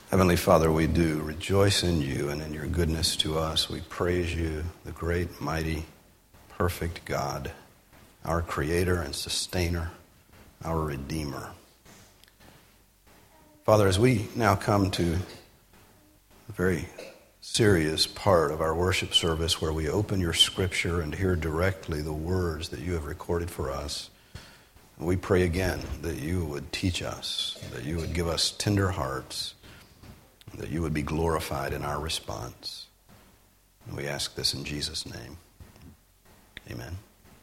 Heavenly Father, we do rejoice in you and in your goodness to us. We praise you, the great, mighty, perfect God, our Creator and Sustainer, our Redeemer. Father, as we now come to a very serious part of our worship service where we open your Scripture and hear directly the words that you have recorded for us, we pray again that you would teach us, that you would give us tender hearts, that you would be glorified in our response. And we ask this in Jesus' name. Amen.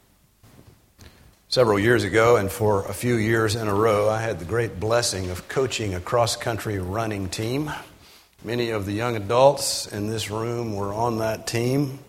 Several years ago, and for a few years in a row, I had the great blessing of coaching a cross-country running team. Many of the young adults in this room were on that team.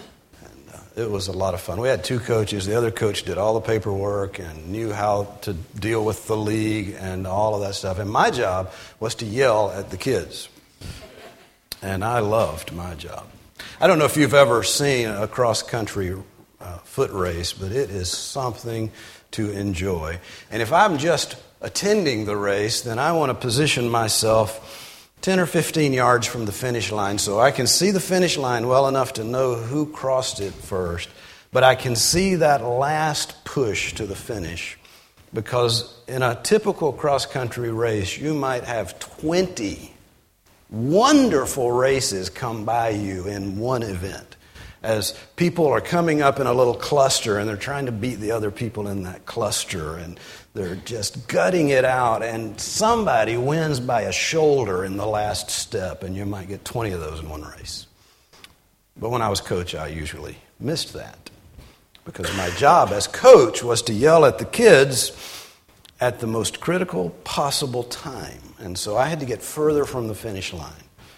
It was a lot of fun. We had two coaches. The other coach did all the paperwork and knew how to deal with the league and all of that stuff. And my job was to yell at the kids. And I loved my job. I don't know if you've ever seen a cross-country foot race, but it is something to enjoy. And if I'm just attending the race, then I want to position myself 10 or 15 yards from the finish line so I can see the finish line well enough to know who crossed it first. But I can see that last push to the finish, because in a typical cross-country race, you might have 20 wonderful races come by you in one event. As people are coming up in a little cluster and they're trying to beat the other people in that cluster, and they're just gutting it out, and somebody wins by a shoulder in the last step, and you might get 20 of those in one race. But when I was coach, I usually missed that, because my job as coach was to yell at the kids at the most critical possible time. And so I had to get further from the finish line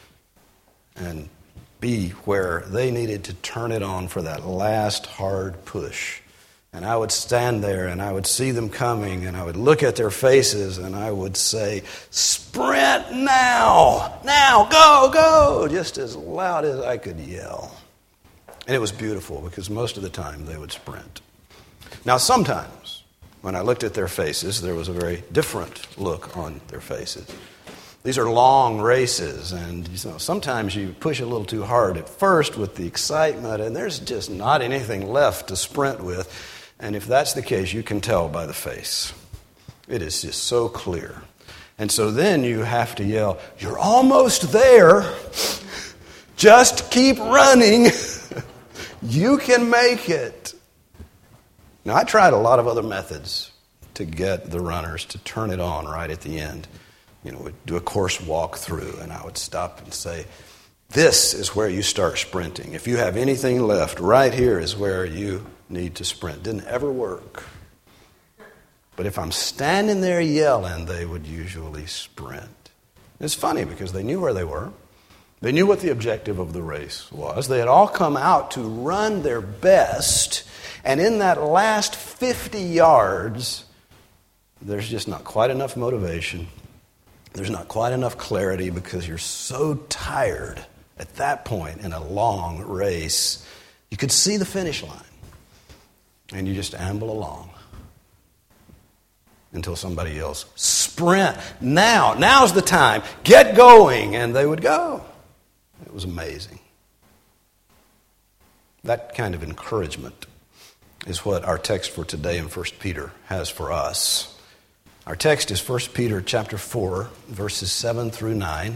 and be where they needed to turn it on for that last hard push. And I would stand there and I would see them coming and I would look at their faces and I would say, "Sprint now! Now, go, go!" just as loud as I could yell. And it was beautiful, because most of the time they would sprint. Now sometimes when I looked at their faces, there was a very different look on their faces. These are long races, and sometimes you push a little too hard at first with the excitement, and there's just not anything left to sprint with. And if that's the case, you can tell by the face. It is just so clear. And so then you have to yell, "You're almost there. Just keep running. You can make it." Now, I tried a lot of other methods to get the runners to turn it on right at the end. We'd do a course walk through, and I would stop and say, "This is where you start sprinting. If you have anything left, right here is where you need to sprint." Didn't ever work. But if I'm standing there yelling, they would usually sprint. It's funny, because they knew where they were. They knew what the objective of the race was. They had all come out to run their best. And in that last 50 yards, there's just not quite enough motivation. There's not quite enough clarity, because you're so tired at that point in a long race. You could see the finish line. And you just amble along until somebody yells, "Sprint now! Now's the time! Get going!" And they would go. It was amazing. That kind of encouragement is what our text for today in 1 Peter has for us. Our text is 1 Peter chapter 4, verses 7 through 9.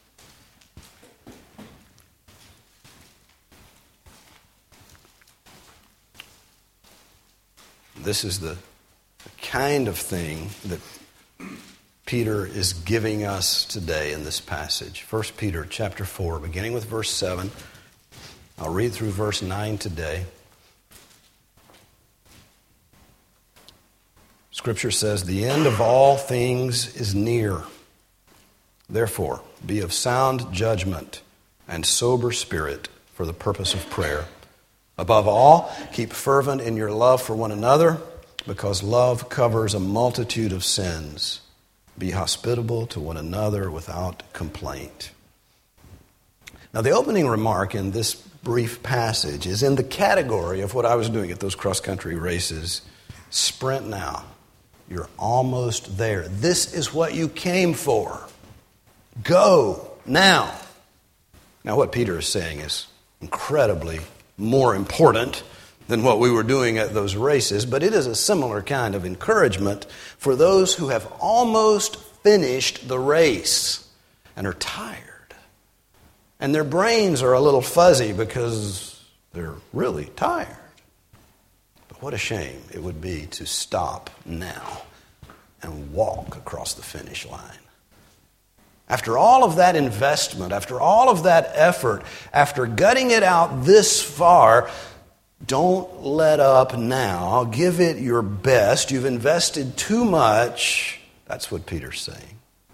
This is the kind of thing that Peter is giving us today in this passage. 1 Peter chapter 4, beginning with verse 7. I'll read through verse 9 today. Scripture says, "The end of all things is near. Therefore, be of sound judgment and sober spirit for the purpose of prayer. Above all, keep fervent in your love for one another, because love covers a multitude of sins. Be hospitable to one another without complaint." Now, the opening remark in this brief passage is in the category of what I was doing at those cross-country races. Sprint now. You're almost there. This is what you came for. Go now. Now, what Peter is saying is incredibly more important than what we were doing at those races, but it is a similar kind of encouragement for those who have almost finished the race and are tired. And their brains are a little fuzzy because they're really tired. But what a shame it would be to stop now and walk across the finish line. After all of that investment, after all of that effort, after gutting it out this far, don't let up now. Give it your best. You've invested too much. That's what Peter's saying.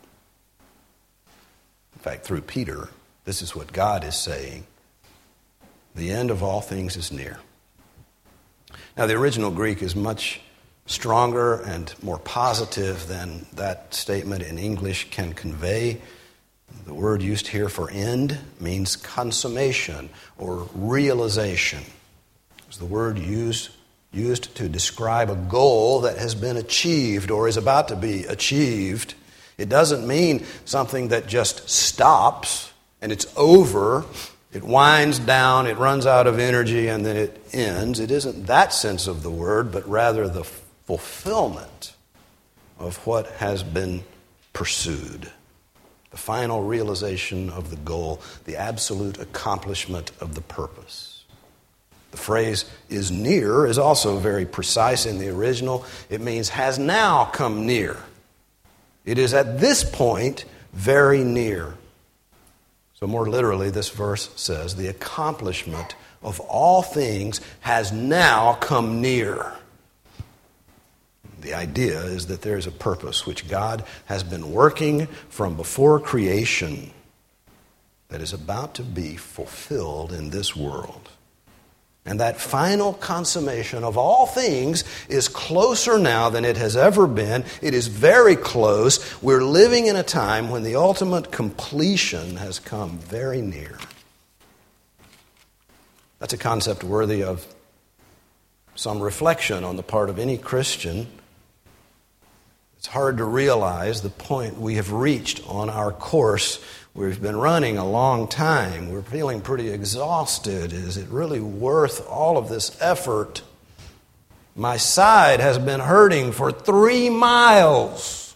In fact, through Peter, this is what God is saying. The end of all things is near. Now, the original Greek is much stronger and more positive than that statement in English can convey. The word used here for end means consummation or realization. It's the word used to describe a goal that has been achieved or is about to be achieved. It doesn't mean something that just stops and it's over. It winds down, it runs out of energy, and then it ends. It isn't that sense of the word, but rather the fulfillment of what has been pursued. The final realization of the goal, the absolute accomplishment of the purpose. The phrase is near is also very precise in the original. It means has now come near. It is at this point very near. So more literally, this verse says, the accomplishment of all things has now come near. The idea is that there is a purpose which God has been working from before creation that is about to be fulfilled in this world. And that final consummation of all things is closer now than it has ever been. It is very close. We're living in a time when the ultimate completion has come very near. That's a concept worthy of some reflection on the part of any Christian. It's hard to realize the point we have reached on our course. We've been running a long time. We're feeling pretty exhausted. Is it really worth all of this effort? My side has been hurting for 3 miles.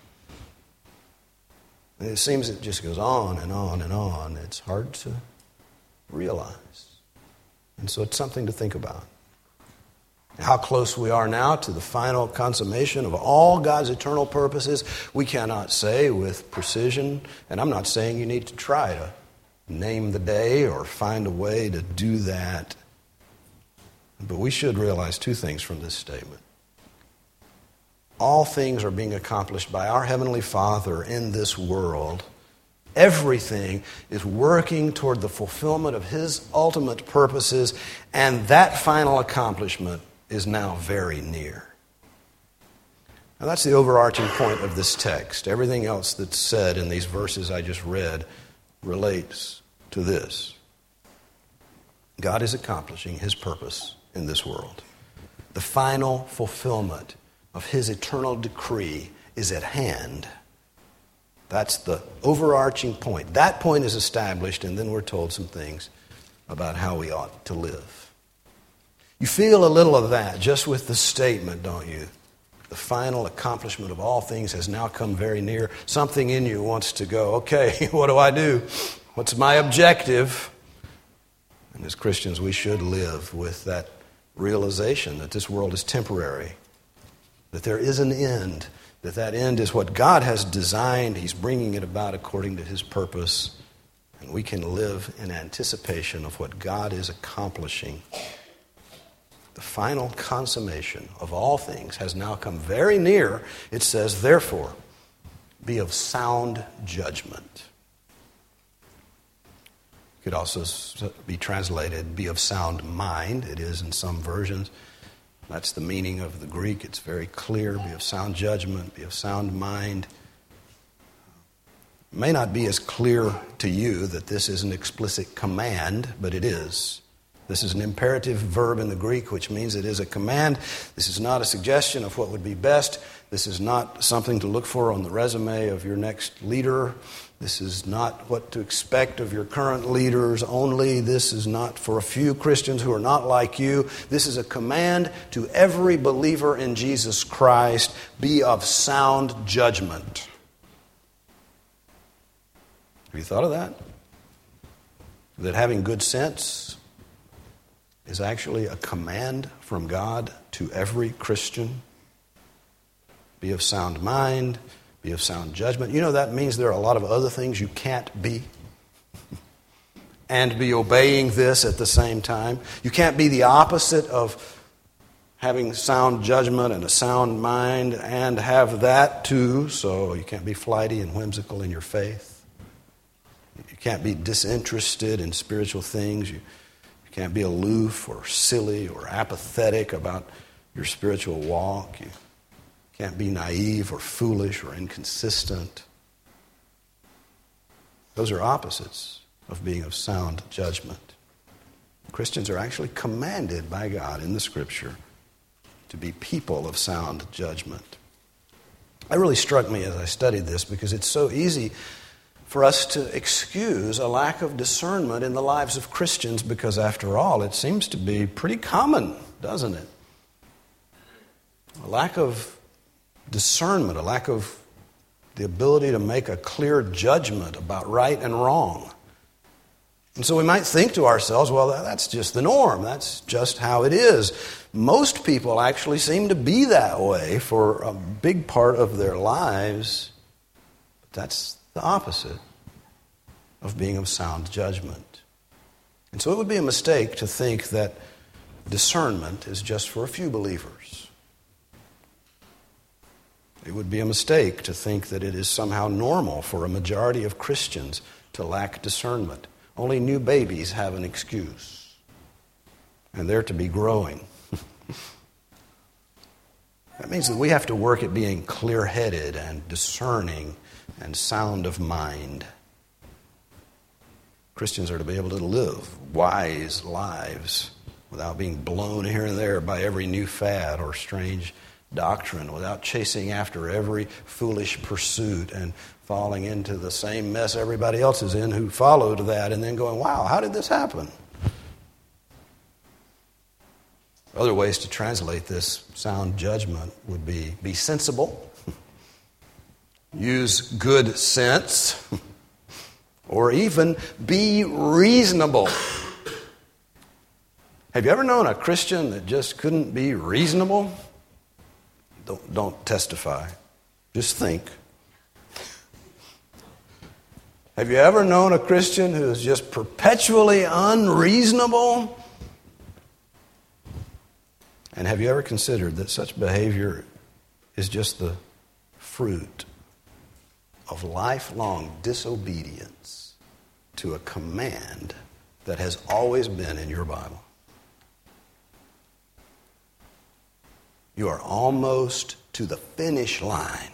And it seems it just goes on and on and on. It's hard to realize. And so it's something to think about. How close we are now to the final consummation of all God's eternal purposes, we cannot say with precision. And I'm not saying you need to try to name the day or find a way to do that. But we should realize 2 things from this statement. All things are being accomplished by our Heavenly Father in this world. Everything is working toward the fulfillment of His ultimate purposes, and that final accomplishment is now very near. Now that's the overarching point of this text. Everything else that's said in these verses I just read relates to this. God is accomplishing His purpose in this world. The final fulfillment of His eternal decree is at hand. That's the overarching point. That point is established, and then we're told some things about how we ought to live. You feel a little of that just with the statement, don't you? The final accomplishment of all things has now come very near. Something in you wants to go, okay, what do I do? What's my objective? And as Christians, we should live with that realization that this world is temporary, that there is an end, that end is what God has designed. He's bringing it about according to His purpose, and we can live in anticipation of what God is accomplishing. The final consummation of all things has now come very near. It says, therefore, be of sound judgment. It could also be translated, be of sound mind. It is in some versions. That's the meaning of the Greek. It's very clear. Be of sound judgment, be of sound mind. It may not be as clear to you that this is an explicit command, but it is. This is an imperative verb in the Greek, which means it is a command. This is not a suggestion of what would be best. This is not something to look for on the resume of your next leader. This is not what to expect of your current leaders only. This is not for a few Christians who are not like you. This is a command to every believer in Jesus Christ. Be of sound judgment. Have you thought of that? That having good sense is actually a command from God to every Christian. Be of sound mind. Be of sound judgment. You know, that means there are a lot of other things you can't be and be obeying this at the same time. You can't be the opposite of having sound judgment and a sound mind and have that too. So you can't be flighty and whimsical in your faith. You can't be disinterested in spiritual things. You can't be aloof or silly or apathetic about your spiritual walk. You can't be naive or foolish or inconsistent. Those are opposites of being of sound judgment. Christians are actually commanded by God in the Scripture to be people of sound judgment. That really struck me as I studied this because it's so easy for us to excuse a lack of discernment in the lives of Christians because, after all, it seems to be pretty common, doesn't it? A lack of discernment, a lack of the ability to make a clear judgment about right and wrong. And so we might think to ourselves, well, that's just the norm. That's just how it is. Most people actually seem to be that way for a big part of their lives. But that's the opposite of being of sound judgment. And so it would be a mistake to think that discernment is just for a few believers. It would be a mistake to think that it is somehow normal for a majority of Christians to lack discernment. Only new babies have an excuse, and they're to be growing. That means that we have to work at being clear-headed and discerning and sound of mind. Christians are to be able to live wise lives without being blown here and there by every new fad or strange doctrine, without chasing after every foolish pursuit and falling into the same mess everybody else is in who followed that and then going, wow, how did this happen? Other ways to translate this sound judgment would be sensible, use good sense, or even be reasonable. Have you ever known a Christian that just couldn't be reasonable? Don't testify. Just think. Have you ever known a Christian who is just perpetually unreasonable? And have you ever considered that such behavior is just the fruit of lifelong disobedience to a command that has always been in your Bible? You are almost to the finish line.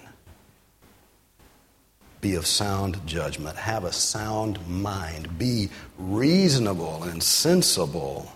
Be of sound judgment. Have a sound mind. Be reasonable and sensible.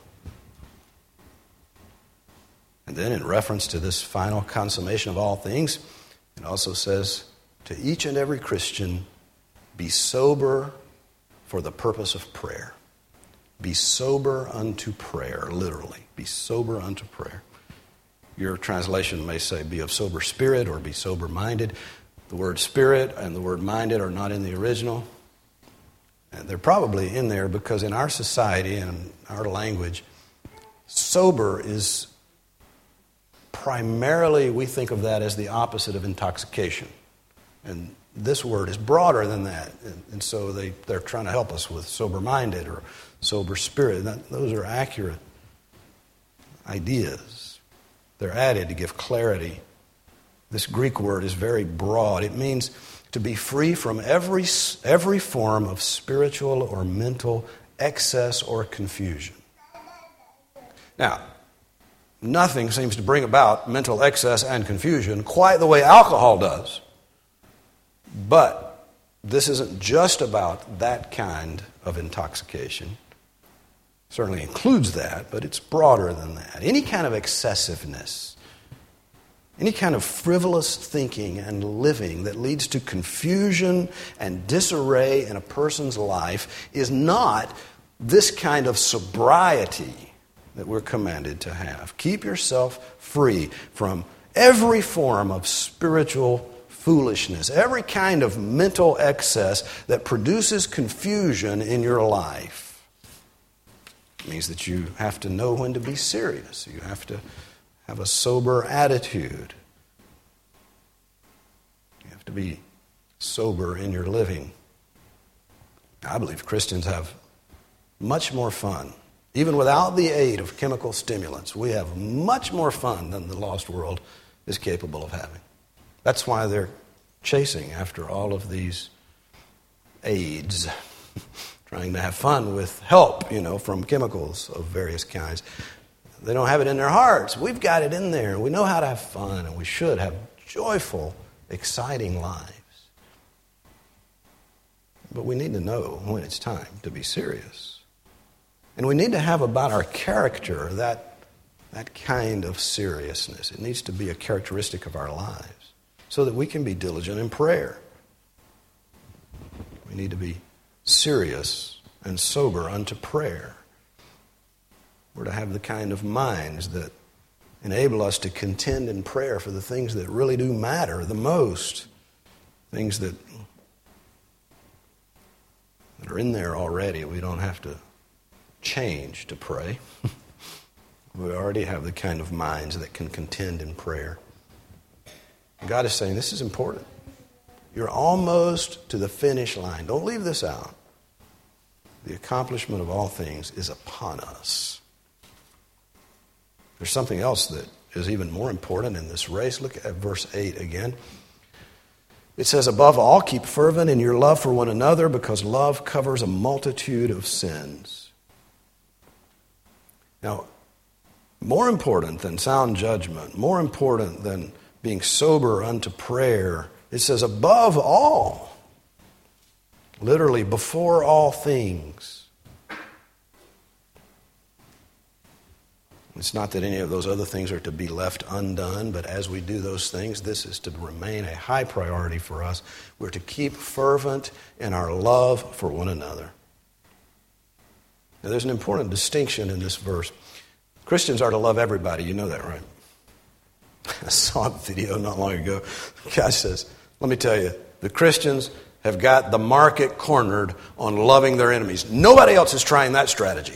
And then in reference to this final consummation of all things, it also says to each and every Christian, be sober for the purpose of prayer. Be sober unto prayer, literally. Be sober unto prayer. Your translation may say be of sober spirit or be sober-minded. The word spirit and the word minded are not in the original. And they're probably in there because in our society and our language, sober is primarily, we think of that as the opposite of intoxication. And this word is broader than that. And so they're trying to help us with sober-minded or sober spirit. Those are accurate ideas. They're added to give clarity. This Greek word is very broad. It means to be free from every form of spiritual or mental excess or confusion. Now, nothing seems to bring about mental excess and confusion quite the way alcohol does. But this isn't just about that kind of intoxication. Certainly includes that, but it's broader than that. Any kind of excessiveness, Any kind of frivolous thinking and living that leads to confusion and disarray in a person's life is not this kind of sobriety that we're commanded to have. Keep yourself free from every form of spiritual foolishness, every kind of mental excess that produces confusion in your life. It means that you have to know when to be serious. You have to have a sober attitude. You have to be sober in your living. I believe Christians have much more fun. Even without the aid of chemical stimulants, we have much more fun than the lost world is capable of having. That's why they're chasing after all of these aids, trying to have fun with help, from chemicals of various kinds. They don't have it in their hearts. We've got it in there. We know how to have fun, and we should have joyful, exciting lives. But we need to know when it's time to be serious. And we need to have about our character that kind of seriousness. It needs to be a characteristic of our lives so that we can be diligent in prayer. We need to be serious and sober unto prayer. We're to have the kind of minds that enable us to contend in prayer for the things that really do matter the most, things that are in there already. We don't have to change to pray. We already have the kind of minds that can contend in prayer. God is saying, this is important. You're almost to the finish line. Don't leave this out. The accomplishment of all things is upon us. There's something else that is even more important in this race. Look at verse 8 again. It says, above all, keep fervent in your love for one another, because love covers a multitude of sins. Now, more important than sound judgment, more important than being sober unto prayer, it says, above all, literally before all things. It's not that any of those other things are to be left undone, but as we do those things, this is to remain a high priority for us. We're to keep fervent in our love for one another. Now, there's an important distinction in this verse. Christians are to love everybody. You know that, right? I saw a video not long ago. The guy says, let me tell you, the Christians have got the market cornered on loving their enemies. Nobody else is trying that strategy.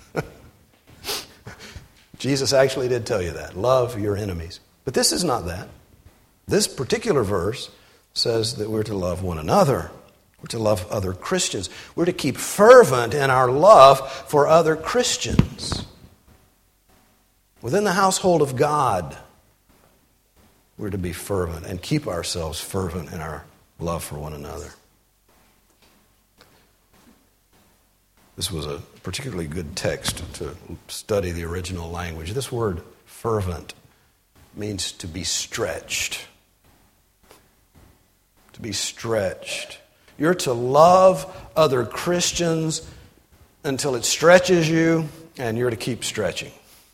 Jesus actually did tell you that. Love your enemies. But this is not that. This particular verse says that we're to love one another. We're to love other Christians. We're to keep fervent in our love for other Christians. Within the household of God, we're to be fervent and keep ourselves fervent in our love for one another. This was a particularly good text to study the original language. This word fervent means to be stretched. To be stretched. You're to love other Christians until it stretches you, and you're to keep stretching.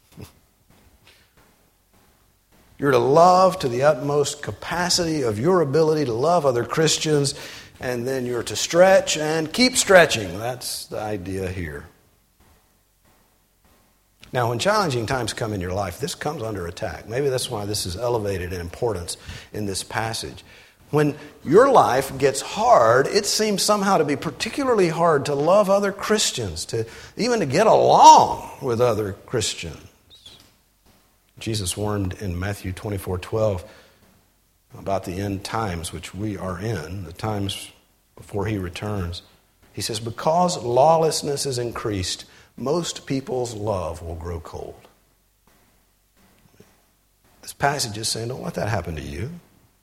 You're to love to the utmost capacity of your ability to love other Christians, and then you're to stretch and keep stretching. That's the idea here. Now, when challenging times come in your life, this comes under attack. Maybe that's why this is elevated in importance in this passage. When your life gets hard, it seems somehow to be particularly hard to love other Christians, even to get along with other Christians. Jesus warned in Matthew 24:12 about the end times which we are in, the times before he returns. He says, because lawlessness is increased, most people's love will grow cold. This passage is saying, don't let that happen to you.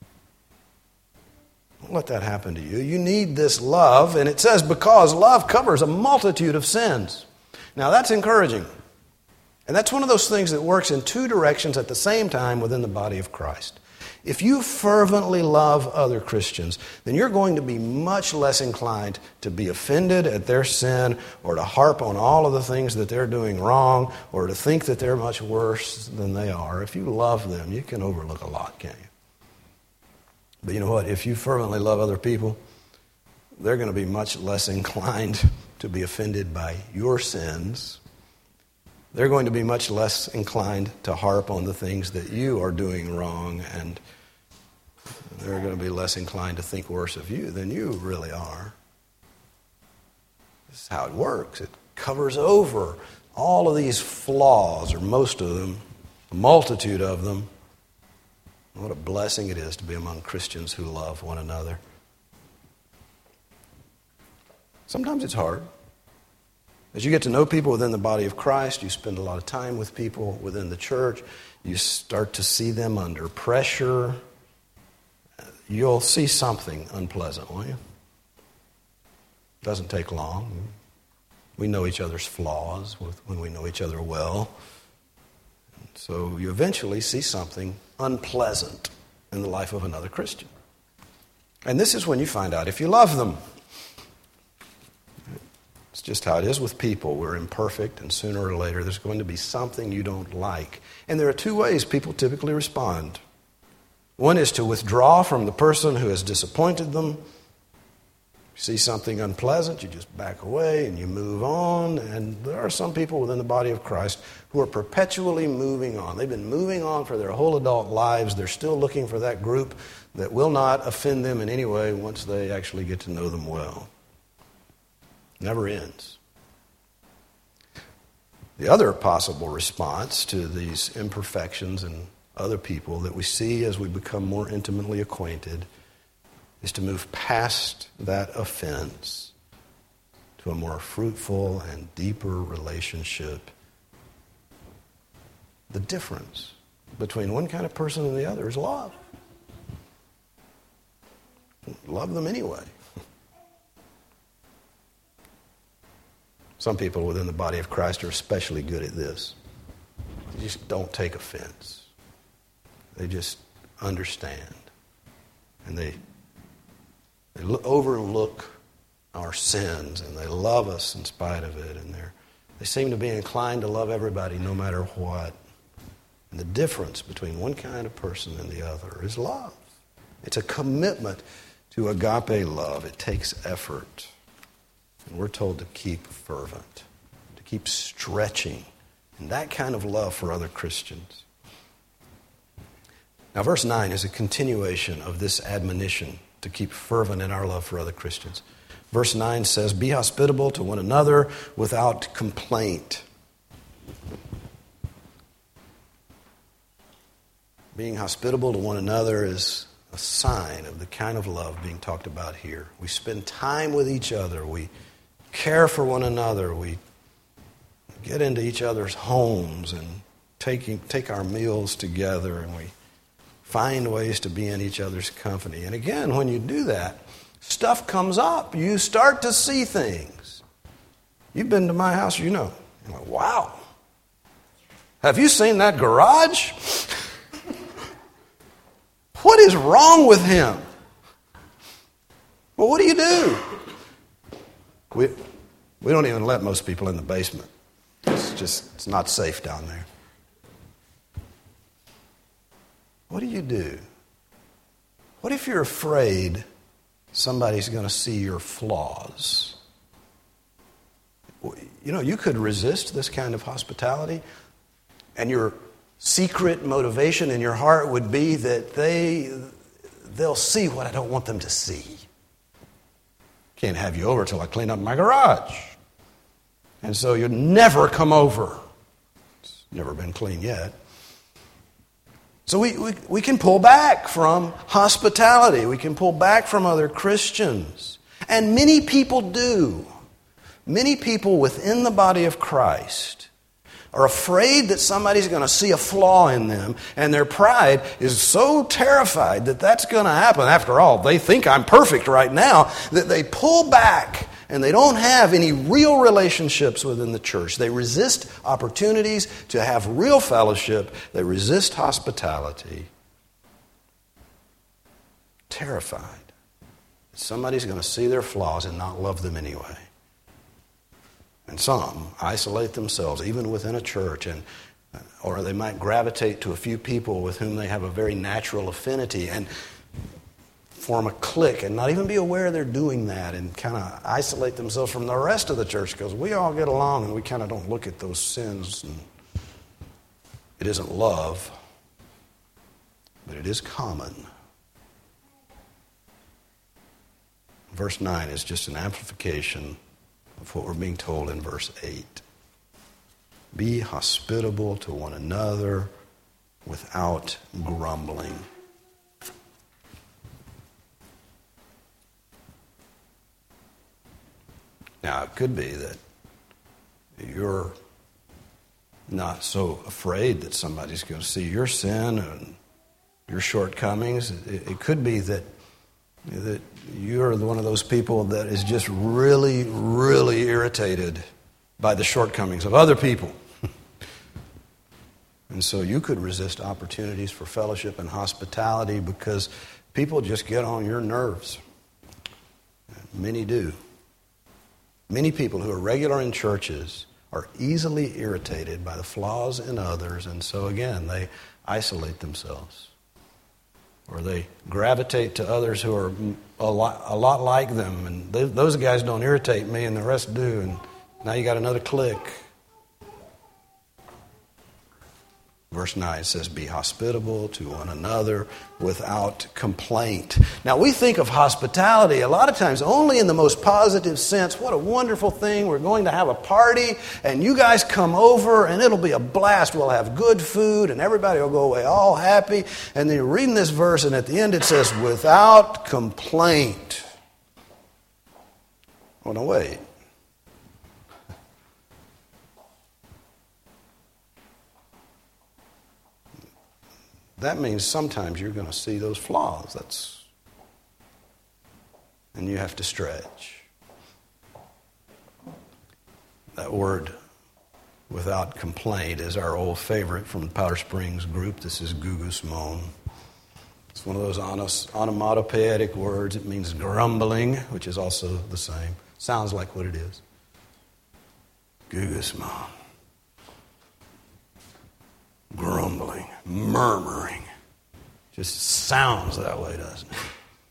Don't let that happen to you. You need this love, and it says because love covers a multitude of sins. Now that's encouraging. And that's one of those things that works in two directions at the same time within the body of Christ. If you fervently love other Christians, then you're going to be much less inclined to be offended at their sin or to harp on all of the things that they're doing wrong or to think that they're much worse than they are. If you love them, you can overlook a lot, can't you? But you know what? If you fervently love other people, they're going to be much less inclined to be offended by your sins. They're going to be much less inclined to harp on the things that you are doing wrong, and they're going to be less inclined to think worse of you than you really are. This is how it works. It covers over all of these flaws, or most of them, a multitude of them. What a blessing it is to be among Christians who love one another. Sometimes it's hard. As you get to know people within the body of Christ, you spend a lot of time with people within the church, you start to see them under pressure. You'll see something unpleasant, won't you? It doesn't take long. We know each other's flaws when we know each other well. So you eventually see something unpleasant in the life of another Christian. And this is when you find out if you love them. It's just how it is with people. We're imperfect, and sooner or later there's going to be something you don't like. And there are two ways people typically respond. One is to withdraw from the person who has disappointed them. You see something unpleasant, you just back away and you move on. And there are some people within the body of Christ who are perpetually moving on. They've been moving on for their whole adult lives. They're still looking for that group that will not offend them in any way once they actually get to know them well. Never ends. The other possible response to these imperfections in other people that we see as we become more intimately acquainted is to move past that offense to a more fruitful and deeper relationship. The difference between one kind of person and the other is love. Love them anyway. Some people within the body of Christ are especially good at this. They just don't take offense. They just understand. And they overlook our sins, and they love us in spite of it. And they seem to be inclined to love everybody no matter what. And the difference between one kind of person and the other is love. It's a commitment to agape love. It takes effort. And we're told to keep fervent, to keep stretching in that kind of love for other Christians. Now, verse 9 is a continuation of this admonition to keep fervent in our love for other Christians. Verse 9 says, "Be hospitable to one another without complaint." Being hospitable to one another is a sign of the kind of love being talked about here. We spend time with each other. We care for one another. We get into each other's homes and take our meals together, and we find ways to be in each other's company. And again, when you do that, stuff comes up. You start to see things. You've been to my house, you know. You're like, wow. Have you seen that garage? What is wrong with him? Well, what do? We don't even let most people in the basement. It's not safe down there. What do? What if you're afraid somebody's going to see your flaws? You know, you could resist this kind of hospitality, and your secret motivation in your heart would be that they'll see what I don't want them to see. Can't have you over till I clean up my garage. And so you'll never come over. It's never been clean yet. So we can pull back from hospitality. We can pull back from other Christians. And many people do. Many people within the body of Christ are afraid that somebody's going to see a flaw in them, and their pride is so terrified that that's going to happen. After all, they think I'm perfect right now, that they pull back and they don't have any real relationships within the church. They resist opportunities to have real fellowship. They resist hospitality. terrified that somebody's going to see their flaws and not love them anyway. And some isolate themselves, even within a church, or they might gravitate to a few people with whom they have a very natural affinity and form a clique and not even be aware they're doing that and kind of isolate themselves from the rest of the church because we all get along and we kind of don't look at those sins. And it isn't love, but it is common. Verse 9 is just an amplification of what we're being told in verse 8. Be hospitable to one another without grumbling. Now, it could be that you're not so afraid that somebody's going to see your sin and your shortcomings. It could be that you're one of those people that is just really, really irritated by the shortcomings of other people. And so you could resist opportunities for fellowship and hospitality because people just get on your nerves. Many do. Many people who are regular in churches are easily irritated by the flaws in others, and so again, they isolate themselves. Or they gravitate to others who are a lot like them, and those guys don't irritate me, and the rest do, and now you got another clique. Verse 9 says, be hospitable to one another without complaint. Now, we think of hospitality a lot of times only in the most positive sense. What a wonderful thing. We're going to have a party, and you guys come over, and it'll be a blast. We'll have good food, and everybody will go away all happy. And then you're reading this verse, and at the end it says, without complaint. Oh, no, wait. That means sometimes you're going to see those flaws. And you have to stretch. That word, without complaint, is our old favorite from the Powder Springs group. This is gugusmon. It's one of those onomatopoetic words. It means grumbling, which is also the same. Sounds like what it is. Gugusmon. Grumbling, murmuring. Just sounds that way, doesn't it?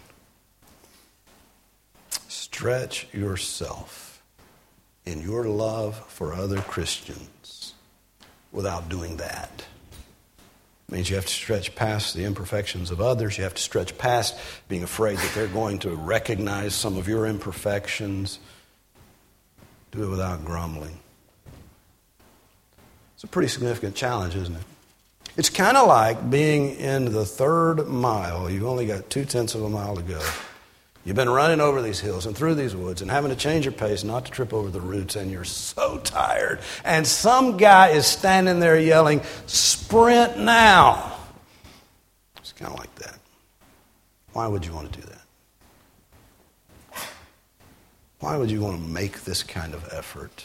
Stretch yourself in your love for other Christians without doing that. It means you have to stretch past the imperfections of others. You have to stretch past being afraid that they're going to recognize some of your imperfections. Do it without grumbling. It's a pretty significant challenge, isn't it? It's kind of like being in the 3rd mile. You've only got 0.2 of a mile to go. You've been running over these hills and through these woods and having to change your pace not to trip over the roots, and you're so tired. And some guy is standing there yelling, "Sprint now!" It's kind of like that. Why would you want to do that? Why would you want to make this kind of effort?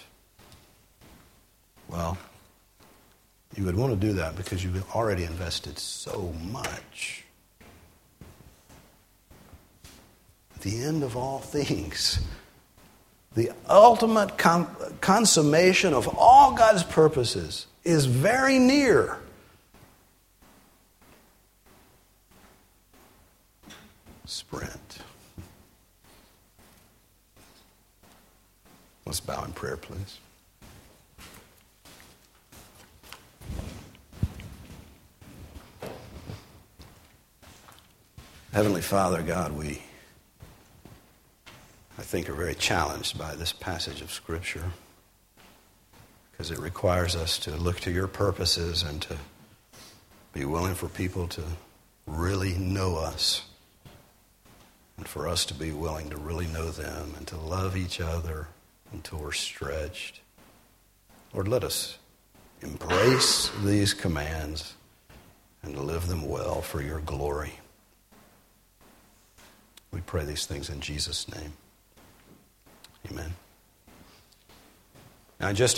Well, you would want to do that because you've already invested so much. At the end of all things, the ultimate consummation of all God's purposes is very near. Sprint. Let's bow in prayer, please. Heavenly Father, God, I think, are very challenged by this passage of Scripture because it requires us to look to your purposes and to be willing for people to really know us and for us to be willing to really know them and to love each other until we're stretched. Lord, let us embrace these commands and live them well for your glory. We pray these things in Jesus' name. Amen. Now, in just